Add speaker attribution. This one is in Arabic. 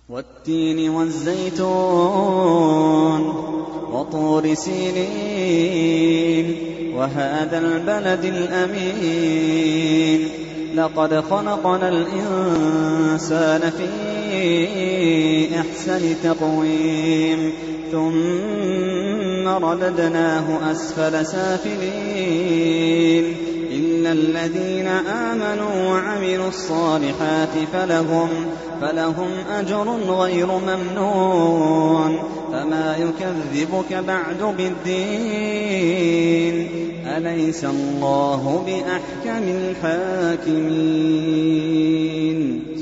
Speaker 1: والتين والزيتون وطور سينين وهذا البلد الأمين لقد خلقنا الإنسان في أحسن تقويم ثم رددناه أسفل سافلين إلا الذين آمنوا وعملوا الصالحات فلهم أجر غير ممنون فما يكذبك بعد بالدين أليس الله بأحكم الحاكمين